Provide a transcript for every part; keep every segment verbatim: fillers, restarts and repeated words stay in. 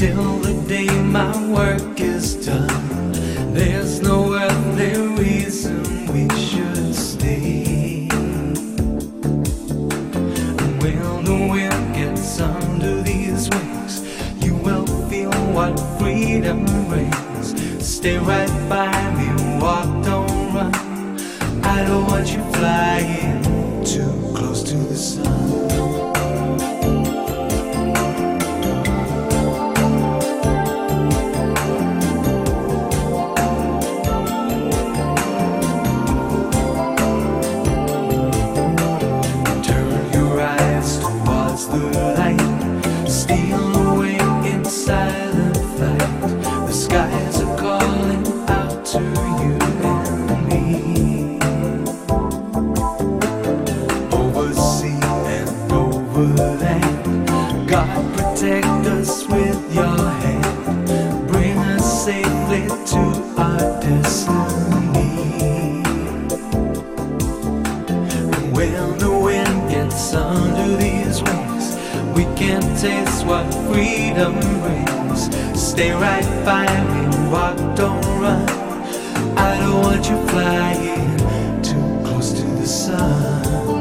till the day my work is done. There's no earthly reason we should stay. And when the wind gets under these wings, you will feel what freedom brings. Stay right by me, walk, don't run. I don't want you flying too close to the sun. God protect us with your hand, bring us safely to our destiny. And when the wind gets under these wings, we can taste what freedom brings. Stay right by me, walk, don't run. I don't want you flying too close to the sun.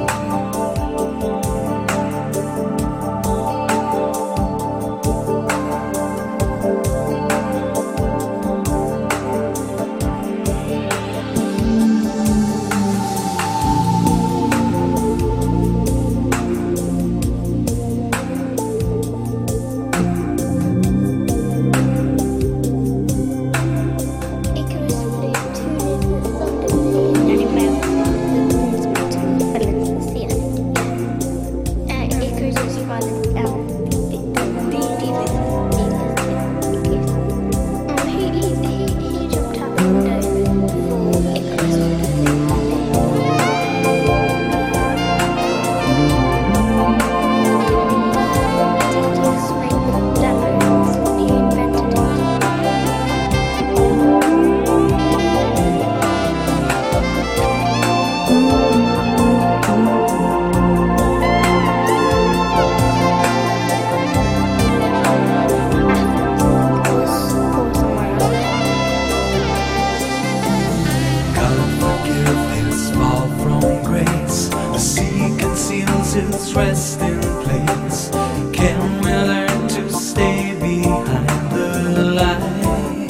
Its resting place. Can we learn to stay behind the line?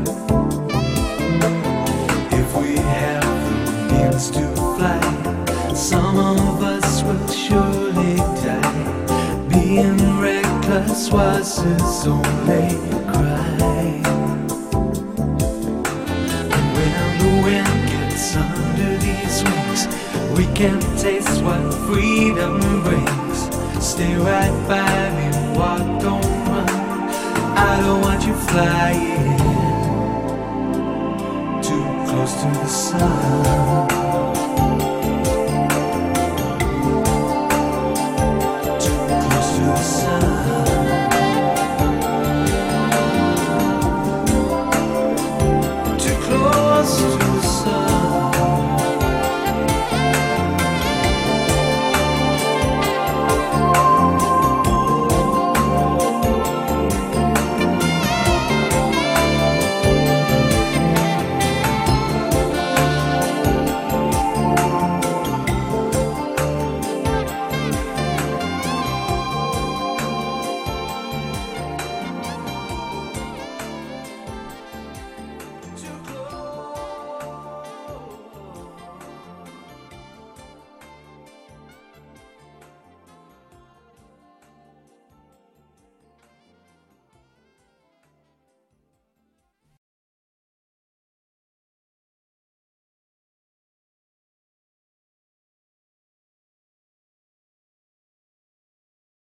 If we have the means to fly, some of us will surely die. Being reckless was his only crime. And when the wind gets under these wings, we can taste what freedom brings. Stay right by me, walk, don't run. I don't want you flying too close to the sun. Too close to the sun.